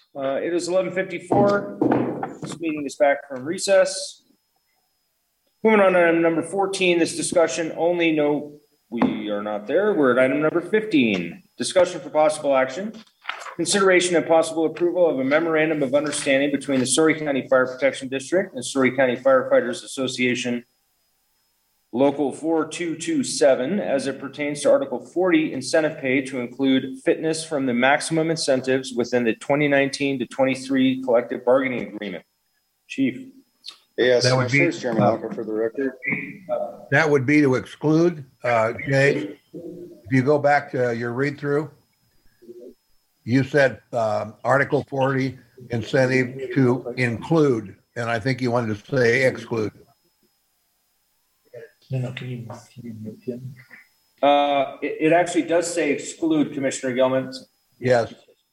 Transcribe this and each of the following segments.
It is 11:54. This meeting is back from recess. Moving on to item number 14, this discussion only. No, we are not there. We're at item number 15. Discussion for possible action. Consideration and possible approval of a memorandum of understanding between the Story County Fire Protection District and Story County Firefighters Association Local 4227 as it pertains to Article 40 incentive pay to include fitness from the maximum incentives within the 2019 to 23 collective bargaining agreement. Chief. Yes, that would be Chairman Walker for the record. That would be to exclude, Jay. If you go back to your read through, you said Article 40 incentive to include, and I think you wanted to say exclude. No, can you mute him? It actually does say exclude, Commissioner Gelman. Yes.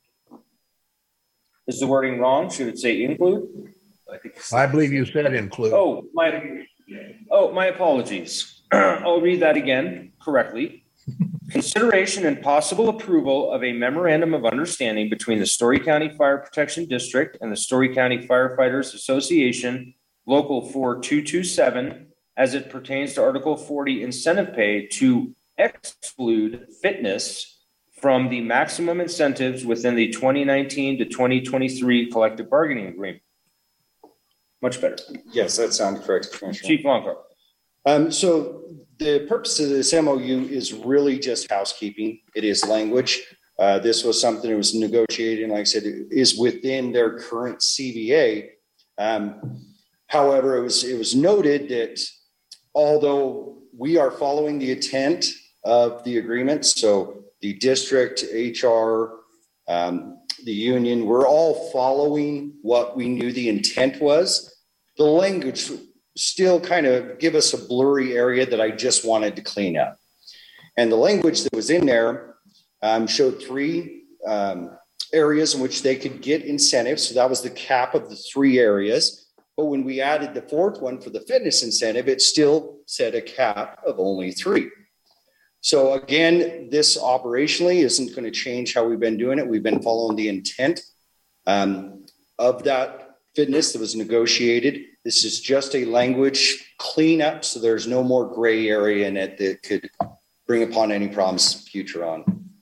Is the wording wrong? Should it say include? I believe you said include. Oh, my apologies. I'll read that again correctly. Consideration and possible approval of a memorandum of understanding between the Story County Fire Protection District and the Story County Firefighters Association Local 4227 as it pertains to Article 40 incentive pay to exclude fitness from the maximum incentives within the 2019 to 2023 collective bargaining agreement. Much better. Yes, that sounds correct, Commissioner. Chief Longcroft. So the purpose of this MOU is really just housekeeping. It is language. This was something that was negotiated, and like I said, it is within their current CBA. However, it was noted that although we are following the intent of the agreement, so the district, HR, the union, we're all following what we knew the intent was. The language still kind of give us a blurry area that I just wanted to clean up. And the language that was in there showed three areas in which they could get incentives. So that was the cap of the three areas. But when we added the fourth one for the fitness incentive, it still set a cap of only three. So again, this operationally isn't going to change how we've been doing it. We've been following the intent of that fitness that was negotiated. This is just a language cleanup, so there's no more gray area in it that could bring upon any problems future on.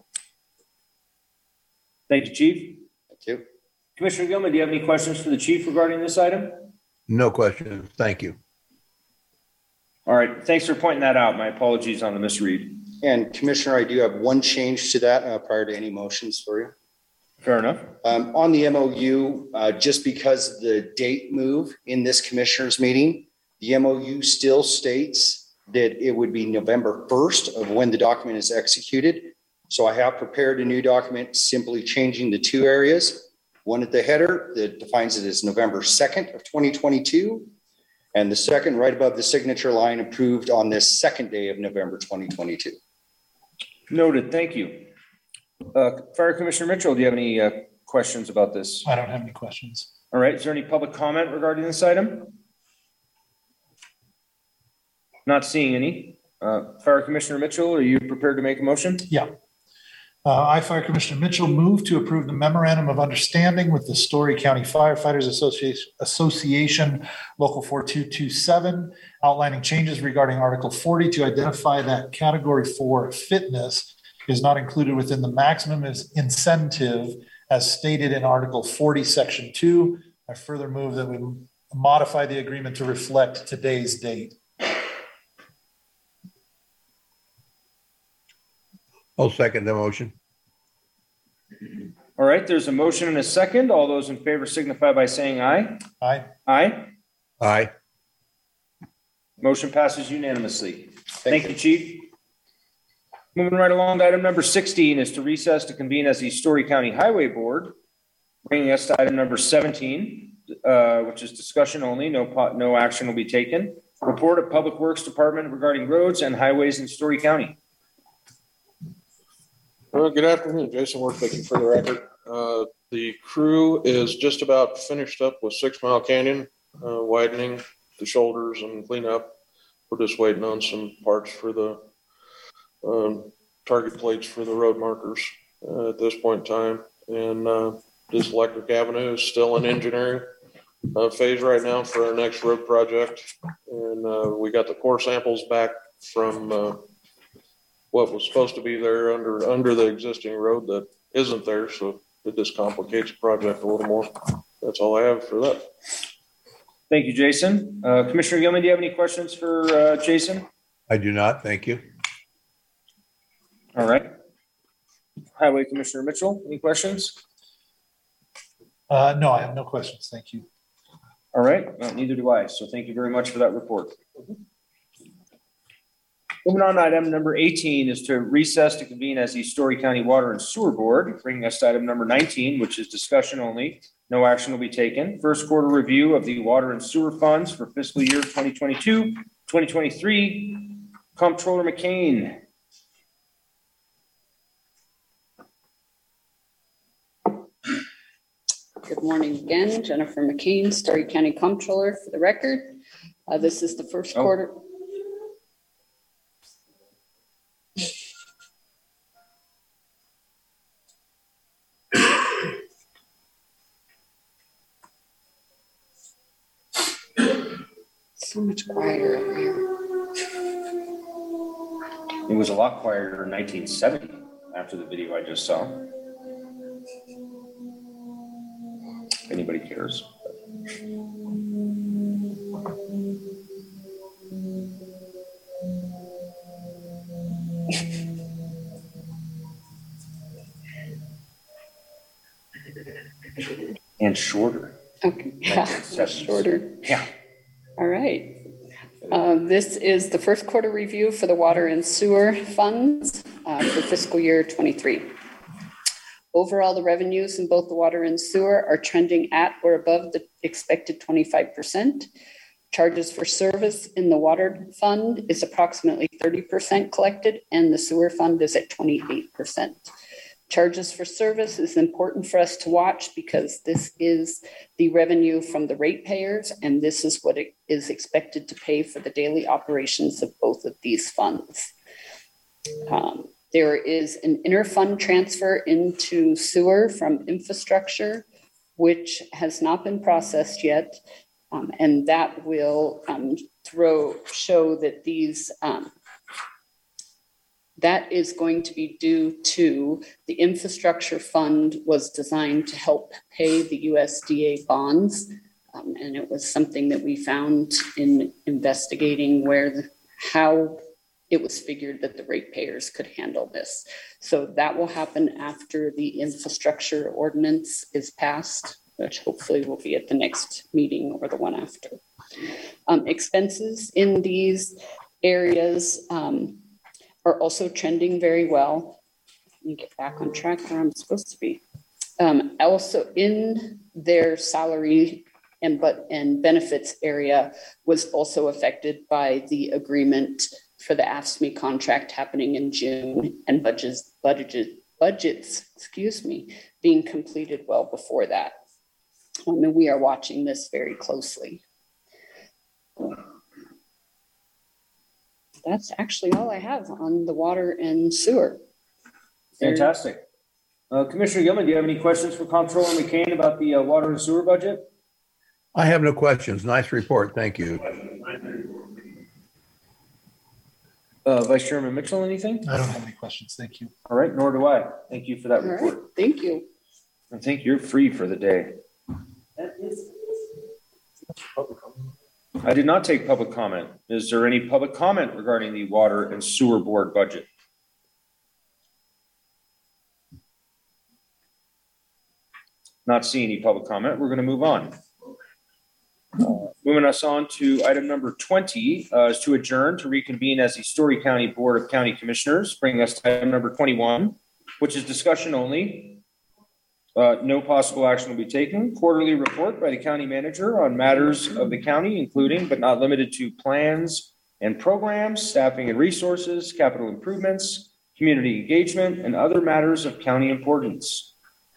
Thank you, Chief. Thank you. Commissioner Gilman, do you have any questions for the Chief regarding this item? No questions. Thank you. All right. Thanks for pointing that out. My apologies on the misread. And Commissioner, I do have one change to that prior to any motions for you. Fair enough. On the MOU, just because the date move in this commissioners meeting, the MOU still states that it would be November 1st of when the document is executed. So I have prepared a new document simply changing the two areas. One at the header that defines it as November 2nd of 2022. And the second right above the signature line approved on this second day of November 2022. Noted. Thank you. Fire Commissioner Mitchell, do you have any questions about this? I don't have any questions. All right. Is there any public comment regarding this item? Not seeing any. Fire Commissioner Mitchell, are you prepared to make a motion? Yeah. I, Fire Commissioner Mitchell, move to approve the memorandum of understanding with the Story County Firefighters Association Local 4227, outlining changes regarding Article 40 to identify that Category 4 fitness is not included within the maximum incentive as stated in Article 40, Section 2. I further move that we modify the agreement to reflect today's date. I'll second the motion. All right. There's a motion and a second. All those in favor signify by saying aye. Aye. Aye. Aye. Motion passes unanimously. Thank you, Chief. Moving right along to item number 16 is to recess to convene as the Story County Highway Board, bringing us to item number 17, which is discussion only. No action will be taken. Report of Public Works Department regarding roads and highways in Story County. Good afternoon, Jason Worth speaking for the record. The crew is just about finished up with 6 Mile Canyon, widening the shoulders and cleanup. We're just waiting on some parts for the target plates for the road markers at this point in time. And This Electric Avenue is still in engineering phase right now for our next road project. And we got the core samples back from what was supposed to be there under the existing road that isn't there. So it just complicates the project a little more. That's all I have for that. Thank you, Jason. Commissioner Gilman, do you have any questions for Jason? I do not. Thank you. All right. Highway Commissioner Mitchell, any questions? No, I have no questions. Thank you. All right, neither do I. So thank you very much for that report. Moving on to item number 18 is to recess to convene as the Story County Water and Sewer Board, bringing us to item number 19, which is discussion only. No action will be taken. First quarter review of the water and sewer funds for fiscal year 2022, 2023. Comptroller McCain. Good morning again, Jennifer McCain, Story County Comptroller for the record. This is the first quarter. So much quieter over here. It was a lot quieter in 1970 after the video I just saw. If anybody cares. And shorter. Okay, yeah, 1970s. shorter. Yeah. All right. This is the first quarter review for the water and sewer funds for fiscal year 23. Overall, the revenues in both the water and sewer are trending at or above the expected 25%. Charges for service in the water fund is approximately 30% collected, and the sewer fund is at 28%. Charges for service is important for us to watch because this is the revenue from the ratepayers, and this is what it is expected to pay for the daily operations of both of these funds. There is an interfund transfer into sewer from infrastructure, which has not been processed yet, and that will show that these that is going to be due to the infrastructure fund was designed to help pay the USDA bonds. And it was something that we found in investigating how it was figured that the ratepayers could handle this. So that will happen after the infrastructure ordinance is passed, which hopefully will be at the next meeting or the one after. Expenses in these areas are also trending very well. Let me get back on track where I'm supposed to be. Also in their salary and benefits area was also affected by the agreement for the AFSCME contract happening in June and budgets, being completed well before that. And we are watching this very closely. That's actually all I have on the water and sewer. Fantastic. Commissioner Gilman, do you have any questions for Comptroller McCain about the water and sewer budget? I have no questions. Nice report. Thank you. Vice Chairman Mitchell, anything? I don't have any questions. Thank you. All right, nor do I. Thank you for that All report. right, thank you. I think you're free for the day. I did not take public comment. Is there any public comment regarding the water and sewer board budget? Not seeing any public comment. We're going to move on. Moving us on to item number 20 is to adjourn to reconvene as the Story County Board of County Commissioners, bringing us to item number 21, which is discussion only. No possible action will be taken. Quarterly report by the county manager on matters of the county, including but not limited to plans and programs, staffing and resources, capital improvements, community engagement, and other matters of county importance.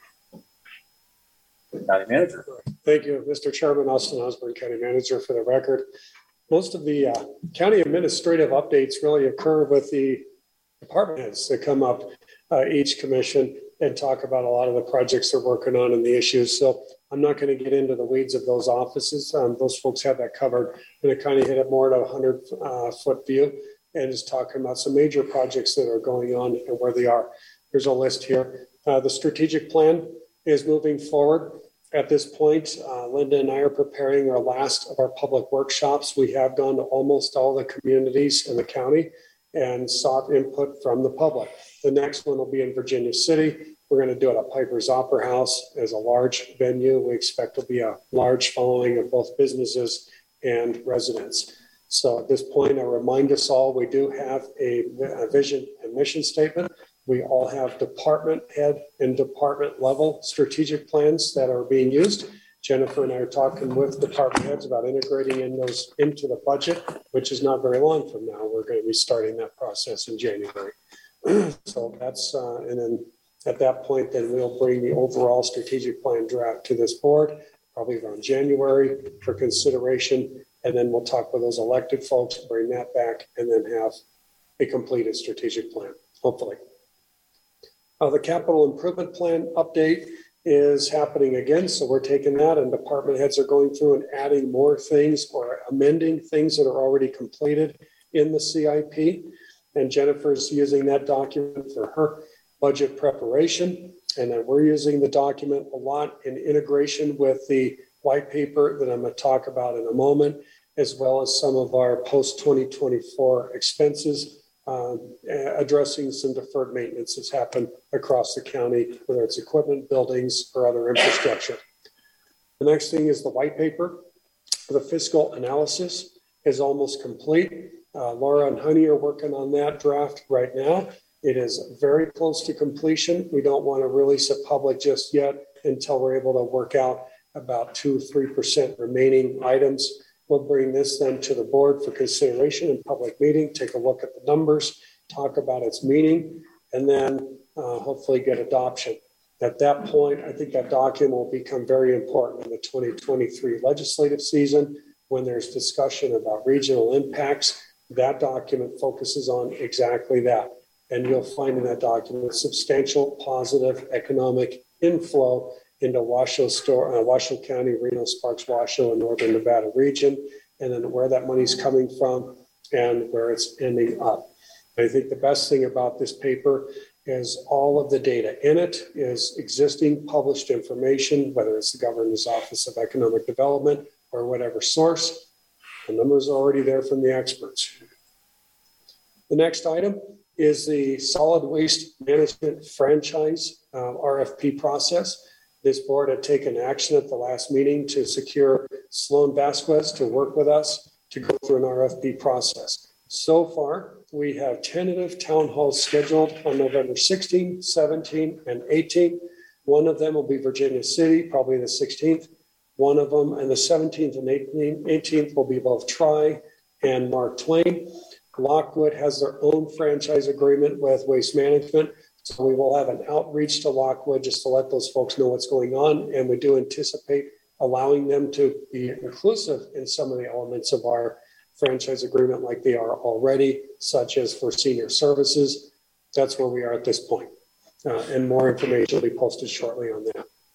County manager. Thank you, Mr. Chairman. Austin Osborne, County Manager, for the record. Most of the county administrative updates really occur with the department heads that come up each commission. and talk about a lot of the projects they're working on and the issues. So I'm not going to get into the weeds of those offices. Those folks have that covered. I'm going to kind of hit it more at a 100-foot view and just talking about some major projects that are going on and where they are. There's a list here. The strategic plan is moving forward. At this point, Linda and I are preparing our last of our public workshops. We have gone to almost all the communities in the county and sought input from the public. The next one will be in Virginia City. We're going to do it at Piper's Opera House as a large venue. We expect to be a large following of both businesses and residents. So at this point, I remind us all, we do have a vision and mission statement. We all have department head and department level strategic plans that are being used. Jennifer and I are talking with department heads about integrating in those into the budget, which is not very long from now. We're going to be starting that process in January. So that's, and then at that point, then we'll bring the overall strategic plan draft to this board, probably around January for consideration. And then we'll talk with those elected folks, bring that back, and then have a completed strategic plan, hopefully. The capital improvement plan update is happening again. So we're taking that and department heads are going through and adding more things or amending things that are already completed in the CIP. And Jennifer's using that document for her budget preparation. And then we're using the document a lot in integration with the white paper that I'm going to talk about in a moment, as well as some of our post-2024 expenses, addressing some deferred maintenance that's happened across the county, whether it's equipment, buildings, or other infrastructure. The next thing is the white paper. The fiscal analysis is almost complete. Laura and Honey are working on that draft right now. It is very close to completion. We don't want to release it public just yet until we're able to work out about 2-3% remaining items. We'll bring this then to the board for consideration in public meeting, take a look at the numbers, talk about its meaning, and then hopefully get adoption. At that point, I think that document will become very important in the 2023 legislative season when there's discussion about regional impacts. That document focuses on exactly that. And you'll find in that document substantial positive economic inflow into Washoe County, Reno, Sparks, Washoe, and Northern Nevada region, and then where that money's coming from and where it's ending up. I think the best thing about this paper is all of the data in it is existing published information, whether it's the Governor's Office of Economic Development or whatever source. The numbers are already there from the experts. The next item is the solid waste management franchise RFP process. This board had taken action at the last meeting to secure Sloan Vasquez to work with us to go through an RFP process. So far, we have tentative town halls scheduled on November 16, 17, and 18. One of them will be Virginia City, probably the 16th. One of them, and the 17th and 18th will be both Tri and Mark Twain. Lockwood has their own franchise agreement with Waste Management. So we will have an outreach to Lockwood just to let those folks know what's going on. And we do anticipate allowing them to be inclusive in some of the elements of our franchise agreement like they are already, such as for senior services. That's where we are at this point. And more information will be posted shortly on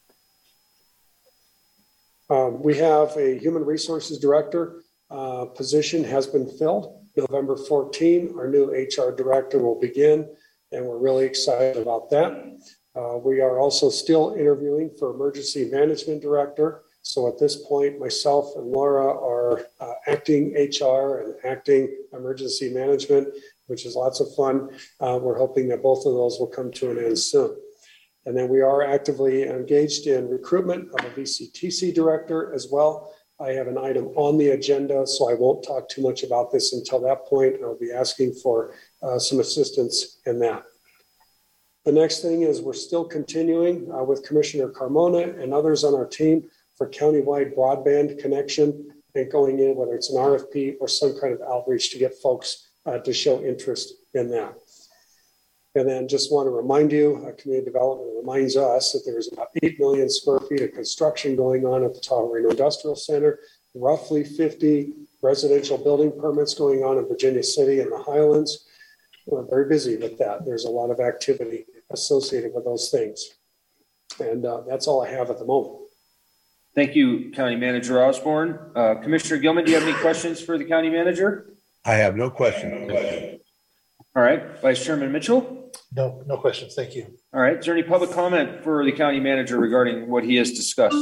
that. We have a human resources director position has been filled. November 14, our new HR director will begin. And we're really excited about that. We are also still interviewing for emergency management director. So at this point, myself and Laura are acting HR and acting emergency management, which is lots of fun. We're hoping that both of those will come to an end soon. And then we are actively engaged in recruitment of a VCTC director as well. I have an item on the agenda, so I won't talk too much about this until that point. I'll be asking for some assistance in that. The next thing is we're still continuing with Commissioner Carmona and others on our team for countywide broadband connection and going in, whether it's an RFP or some kind of outreach to get folks to show interest in that. And then just want to remind you, community development reminds us that there's about 8 million square feet of construction going on at the Tahoe Reno Industrial Center, roughly 50 residential building permits going on in Virginia City and the Highlands. We're very busy with that. There's a lot of activity associated with those things. And that's all I have at the moment. Thank you, County Manager Osborne. Commissioner Gilman, do you have any questions for the county manager? I have no question. All right, Vice Chairman Mitchell. No, no questions. Thank you. All right, is there any public comment for the county manager regarding what he has discussed?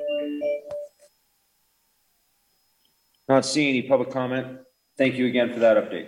Not seeing any public comment. Thank you again for that update.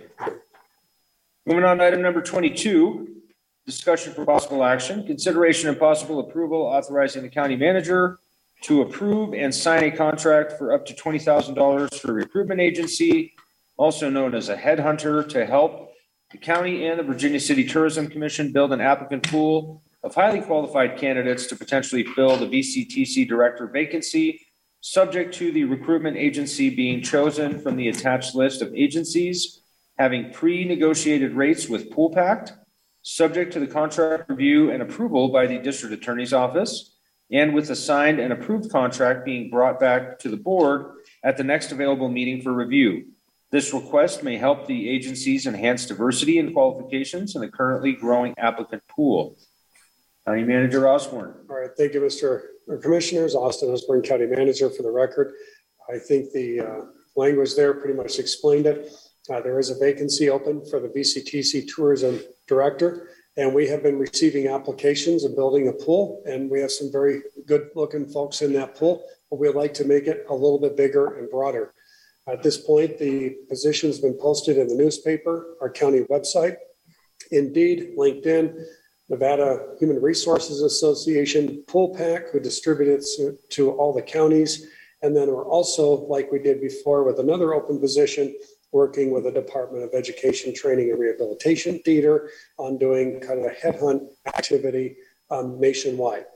Moving on to item number 22, discussion for possible action, consideration and possible approval authorizing the county manager to approve and sign a contract for up to $20,000 for a recruitment agency, also known as a headhunter, to help the county and the Virginia City Tourism Commission build an applicant pool of highly qualified candidates to potentially fill the VCTC director vacancy, subject to the recruitment agency being chosen from the attached list of agencies having pre-negotiated rates with Pool Pact, subject to the contract review and approval by the district attorney's office, and with a signed and approved contract being brought back to the board at the next available meeting for review. This request may help the agencies enhance diversity and qualifications in the currently growing applicant pool. County Manager Osborne. All right, thank you, Mr. Commissioners. Austin Osborne, County Manager, for the record. I think the language there pretty much explained it. There is a vacancy open for the VCTC Tourism Director, and we have been receiving applications and building a pool, and we have some very good-looking folks in that pool, but we'd like to make it a little bit bigger and broader. At this point, the position's been posted in the newspaper, our county website, Indeed, LinkedIn, Nevada Human Resources Association, Pool Pack, who distribute it to all the counties. And then we're also, like we did before with another open position, working with the Department of Education, Training and Rehabilitation Theater on doing kind of a headhunt activity nationwide.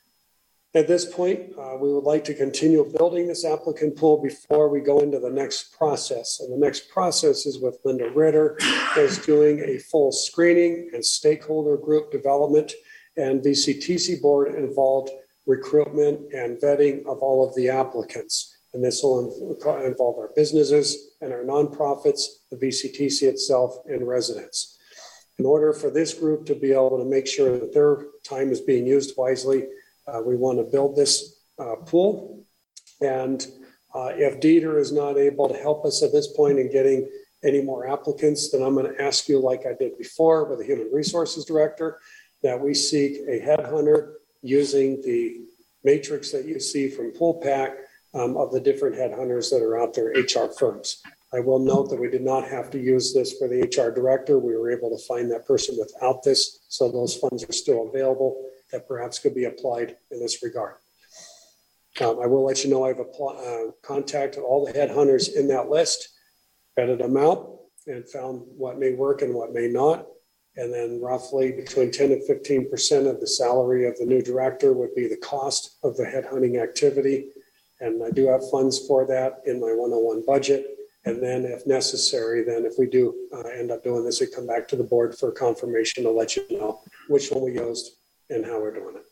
At this point, we would like to continue building this applicant pool before we go into the next process. And the next process is with Linda Ritter, who's doing a full screening and stakeholder group development, and VCTC board involved recruitment and vetting of all of the applicants. And this will involve our businesses and our nonprofits, the VCTC itself, and residents. In order for this group to be able to make sure that their time is being used wisely, we want to build this pool. And if Dieter is not able to help us at this point in getting any more applicants, then I'm going to ask you, like I did before with the Human Resources Director, that we seek a headhunter using the matrix that you see from Pool Pack of the different headhunters that are out there, HR firms. I will note that we did not have to use this for the HR director. We were able to find that person without this, so those funds are still available that perhaps could be applied in this regard. I will let you know I've contacted all the headhunters in that list, vetted them out, and found what may work and what may not. And then roughly between 10 and 15% of the salary of the new director would be the cost of the headhunting activity. And I do have funds for that in my 101 budget. And then if necessary, then if we do end up doing this, we come back to the board for confirmation to let you know which one we used and how we're doing it.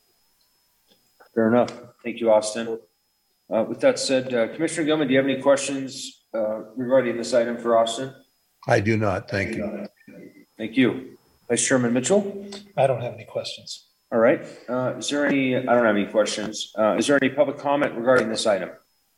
Fair enough. Thank you, Austin. With that said, Commissioner Gilman, do you have any questions regarding this item for Austin? I do not. Thank you. Thank you. Vice Chairman Mitchell? I don't have any questions. All right. Is there any, I don't have any questions. Is there any public comment regarding this item?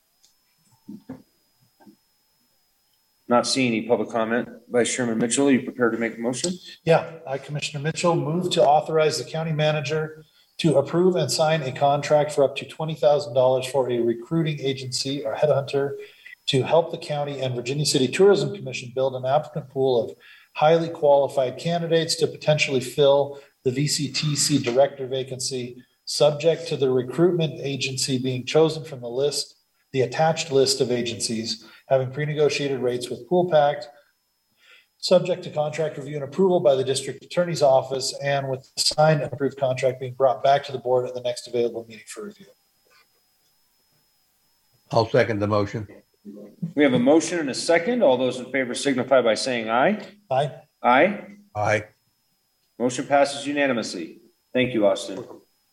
Not seeing any public comment. Vice Chairman Mitchell, are you prepared to make a motion? Yeah, I, Commissioner Mitchell, move to authorize the county manager to approve and sign a contract for up to $20,000 for a recruiting agency or headhunter to help the county and Virginia City Tourism Commission build an applicant pool of highly qualified candidates to potentially fill the VCTC director vacancy, subject to the recruitment agency being chosen from the list, the attached list of agencies having pre-negotiated rates with Pool Pact, subject to contract review and approval by the district attorney's office, and with the signed and approved contract being brought back to the board at the next available meeting for review. I'll second the motion. We have a motion and a second. All those in favor signify by saying aye. Aye. Aye. Aye. Motion passes unanimously. Thank you, Austin.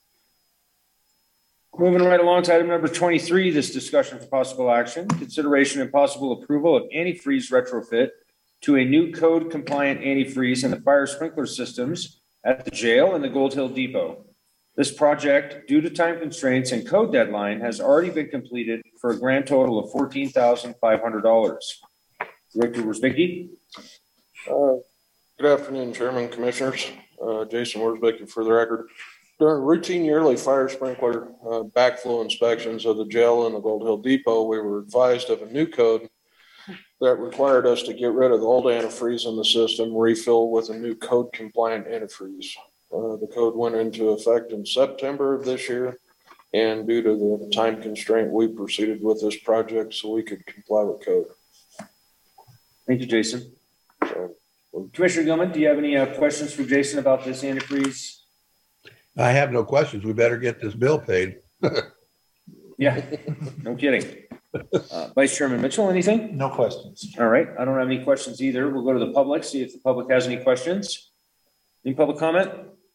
Moving right along to item number 23, this discussion for possible action, consideration and possible approval of antifreeze retrofit to a new code compliant antifreeze in the fire sprinkler systems at the jail and the Gold Hill Depot. This project, due to time constraints and code deadline, has already been completed for a grand total of $14,500. Director Worsbicky? Good afternoon, Chairman, Commissioners. Jason Worsbicky for the record. During routine yearly fire sprinkler backflow inspections of the jail and the Gold Hill Depot, we were advised of a new code that required us to get rid of the old antifreeze in the system, refill with a new code compliant antifreeze. The code went into effect in September of this year, and due to the time constraint, we proceeded with this project so we could comply with code. Thank you, Jason. So, Commissioner Gilman, do you have any questions for Jason about this antifreeze? I have no questions. We better get this bill paid. Yeah, no kidding. Vice Chairman Mitchell, anything? No questions. All right, I don't have any questions either. We'll go to the public, see if the public has any questions. Any public comment?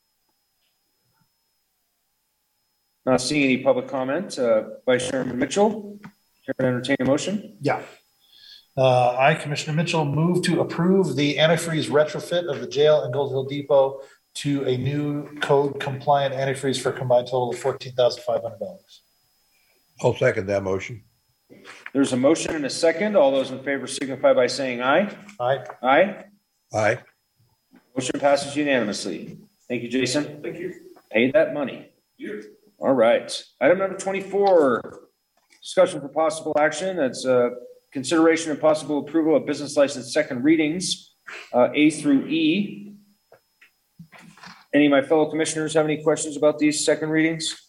Not seeing any public comment. Vice Chairman Mitchell, care to entertain a motion? Yeah. I, Commissioner Mitchell, move to approve the antifreeze retrofit of the jail and Gold Hill Depot to a new code compliant antifreeze for a combined total of $14,500. I'll second that motion. There's a motion and a second. All those in favor signify by saying aye. Aye. Aye. Aye. Motion passes unanimously. Thank you, Jason. Thank you. Pay that money. All right. Item number 24, discussion for possible action. That's consideration and possible approval of business license second readings, A through E. Any of my fellow commissioners have any questions about these second readings?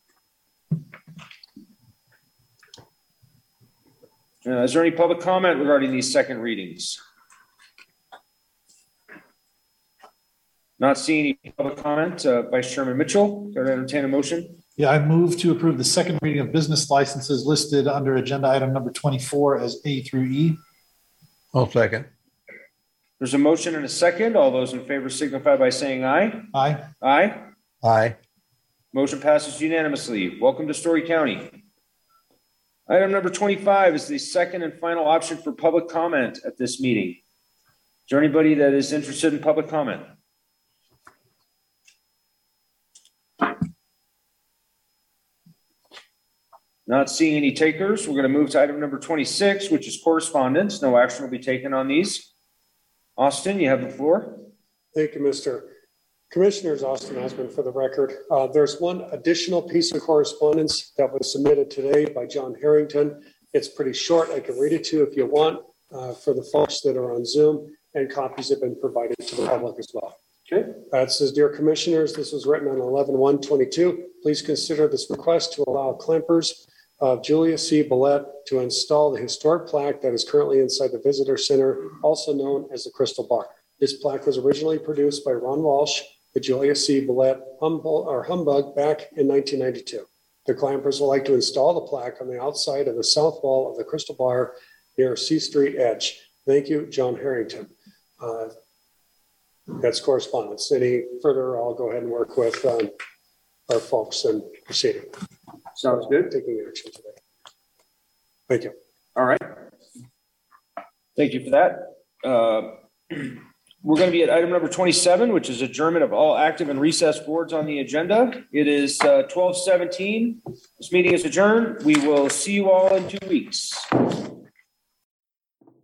Is there any public comment regarding these second readings? Not seeing any public comment. Vice Chairman Mitchell, can I entertain a motion? Yeah, I move to approve the second reading of business licenses listed under agenda item number 24 as A through E. I'll second. There's a motion and a second. All those in favor signify by saying aye. Aye. Aye. Aye. Motion passes unanimously. Welcome to Story County. Item number 25 is the second and final option for public comment at this meeting. Is there anybody that is interested in public comment? Not seeing any takers. We're going to move to item number 26, which is correspondence. No action will be taken on these. Austin, you have the floor. Thank you, Mr. Commissioners. Austin Osmond for the record. There's one additional piece of correspondence that was submitted today by John Harrington. It's pretty short. I can read it to you if you want for the folks that are on Zoom, and copies have been provided to the public as well. Okay. It says, Dear Commissioners, this was written on 11/1/22. Please consider this request to allow clampers of Julia C. Billette to install the historic plaque that is currently inside the Visitor Center, also known as the Crystal Bar. This plaque was originally produced by Ron Walsh, the Julia C. Billette humbug back in 1992. The clampers would like to install the plaque on the outside of the south wall of the Crystal Bar near C Street Edge. Thank you, John Harrington. That's correspondence. Any further, I'll go ahead and work with our folks and proceeding. Sounds good. Taking action today. Thank you. All right. Thank you for that. We're going to be at item number 27, which is adjournment of all active and recessed boards on the agenda. It is 12:17. This meeting is adjourned. We will see you all in 2 weeks.